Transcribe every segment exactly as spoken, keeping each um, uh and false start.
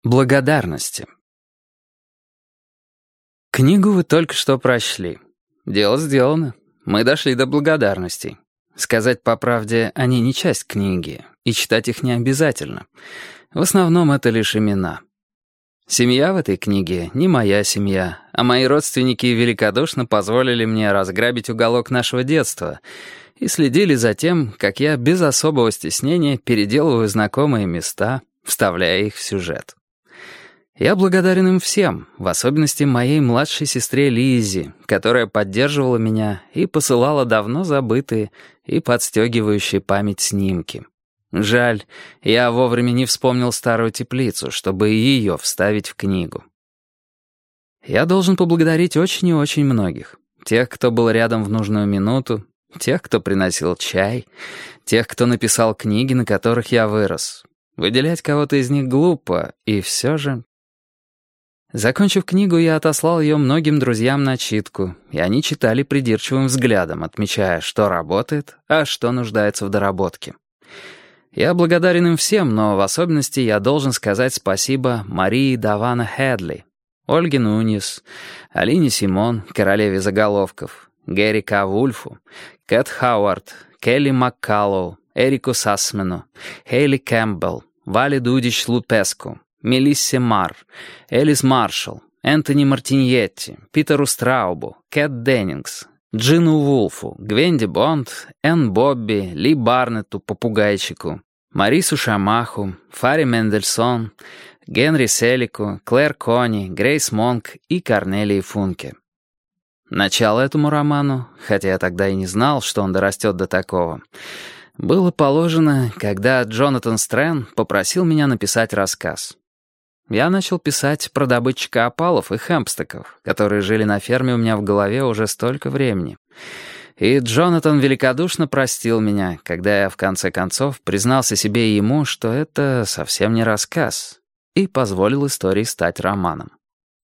Благодарности. Книгу вы только что прочли. Дело сделано. Мы дошли до благодарностей. Сказать по правде, они не часть книги, и читать их не обязательно. В основном это лишь имена. Семья в этой книге не моя семья, а мои родственники великодушно позволили мне разграбить уголок нашего детства и следили за тем, как я без особого стеснения переделываю знакомые места, вставляя их в сюжет. Я благодарен им всем, в особенности моей младшей сестре Лизе, которая поддерживала меня и посылала давно забытые и подстегивающие память снимки. Жаль, я вовремя не вспомнил старую теплицу, чтобы ее вставить в книгу. Я должен поблагодарить очень и очень многих. Тех, кто был рядом в нужную минуту, тех, кто приносил чай, тех, кто написал книги, на которых я вырос. Выделять кого-то из них глупо, и все же... Закончив книгу, я отослал ее многим друзьям на читку, и они читали придирчивым взглядом, отмечая, что работает, а что нуждается в доработке. Я благодарен им всем, но в особенности я должен сказать спасибо Марии Давана Хедли, Ольге Нуньес, Алине Симон, королеве заголовков, Гэри К. Вульфу, Кэт Хауард, Келли Маккаллоу, Эрику Сассмену, Хейли Кэмпбелл, Вале Дудич Лупеску, Мелиссе Мар, Элис Маршалл, Энтони Мартиньетти, Питеру Страубу, Кэт Деннингс, Джину Вулфу, Гвенди Бонд, Энн Бобби, Ли Барнетту, попугайчику, Марису Шамаху, Фаре Мендельсон, Генри Селику, Клэр Кони, Грейс Монк и Корнелии Функе. Начало этому роману, хотя я тогда и не знал, что он дорастет до такого, было положено, когда Джонатан Стрэн попросил меня написать рассказ. Я начал писать про добытчика опалов и хэмпстеков, которые жили на ферме у меня в голове уже столько времени. И Джонатан великодушно простил меня, когда я в конце концов признался себе и ему, что это совсем не рассказ, и позволил истории стать романом.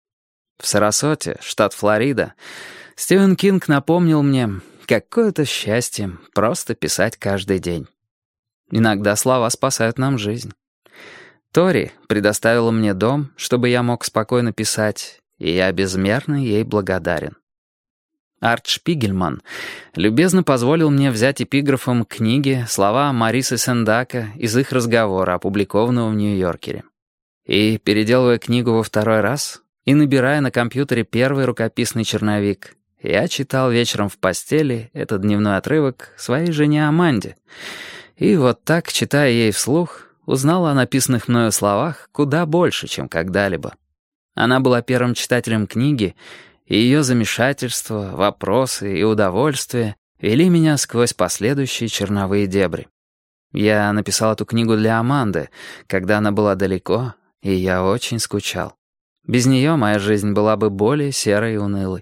В Сарасоте, штат Флорида, Стивен Кинг напомнил мне, какое это счастье просто писать каждый день. Иногда слова спасают нам жизнь. Тори предоставила мне дом, чтобы я мог спокойно писать, и я безмерно ей благодарен. Арт Шпигельман любезно позволил мне взять эпиграфом книги слова Марисы Сендака из их разговора, опубликованного в Нью-Йоркере. И, переделывая книгу во второй раз и набирая на компьютере первый рукописный черновик, я читал вечером в постели этот дневной отрывок своей жене Аманде. И вот так, читая ей вслух, узнал о написанных мною словах куда больше, чем когда-либо. Она была первым читателем книги, и ее замешательство, вопросы и удовольствие вели меня сквозь последующие черновые дебри. Я написал эту книгу для Аманды, когда она была далеко, и я очень скучал. Без нее моя жизнь была бы более серой и унылой.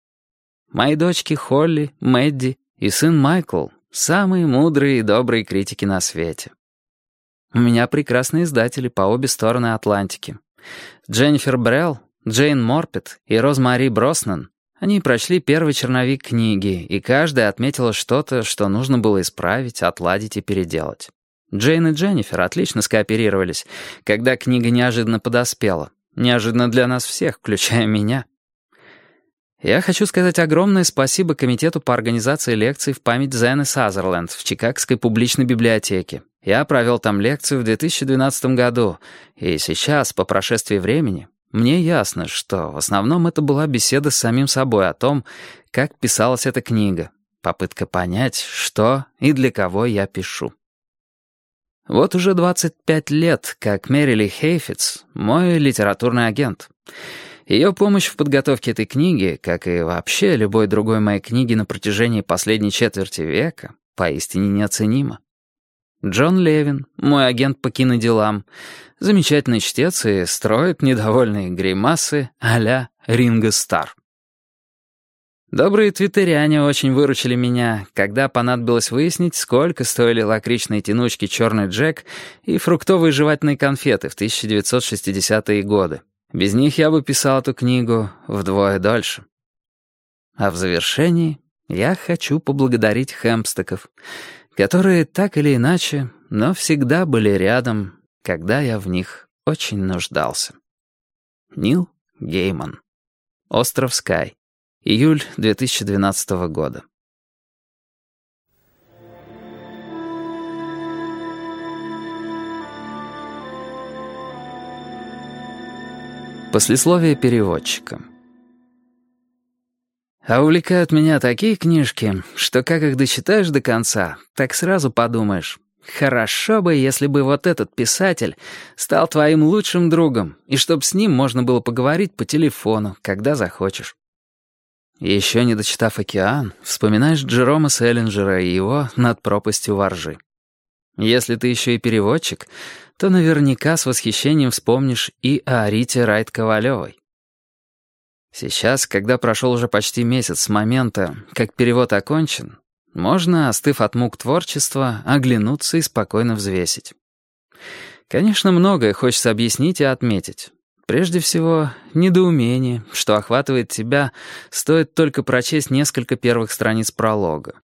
Мои дочки Холли, Мэдди и сын Майкл — самые мудрые и добрые критики на свете. У меня прекрасные издатели по обе стороны Атлантики. Дженнифер Брелл, Джейн Морпет и Розмари Броснан. Они прочли первый черновик книги, и каждая отметила что-то, что нужно было исправить, отладить и переделать. Джейн и Дженнифер отлично скооперировались, когда книга неожиданно подоспела. Неожиданно для нас всех, включая меня. Я хочу сказать огромное спасибо Комитету по организации лекций в память Зены Сазерленд в Чикагской публичной библиотеке. Я провел там лекцию в две тысячи двенадцатом году, и сейчас, по прошествии времени, мне ясно, что в основном это была беседа с самим собой о том, как писалась эта книга, попытка понять, что и для кого я пишу. Вот уже двадцать пять лет, как Мерили Хейфиц — мой литературный агент. Ее помощь в подготовке этой книги, как и вообще любой другой моей книги на протяжении последней четверти века, поистине неоценима. Джон Левин, мой агент по киноделам, замечательный чтец и строит недовольные гримасы а-ля Ринго Стар. Добрые твиттеряне очень выручили меня, когда понадобилось выяснить, сколько стоили лакричные тянучки «Черный Джек» и фруктовые жевательные конфеты в тысяча девятьсот шестидесятые годы. Без них я бы писал эту книгу вдвое дольше. А в завершении я хочу поблагодарить хэмпстеков, которые так или иначе, но всегда были рядом, когда я в них очень нуждался. Нил Гейман. Остров Скай. Июль две тысячи двенадцатого года. Послесловие переводчика. А увлекают меня такие книжки, что как их дочитаешь до конца, так сразу подумаешь, хорошо бы, если бы вот этот писатель стал твоим лучшим другом, и чтоб с ним можно было поговорить по телефону, когда захочешь. Еще не дочитав «Океан», вспоминаешь Джерома Селлинджера и его «Над пропастью воржи». Если ты еще и переводчик, то наверняка с восхищением вспомнишь и о Рите Райт-Ковалевой. Сейчас, когда прошел уже почти месяц с момента, как перевод окончен, можно, остыв от мук творчества, оглянуться и спокойно взвесить. Конечно, многое хочется объяснить и отметить. Прежде всего, недоумение, что охватывает тебя, стоит только прочесть несколько первых страниц пролога.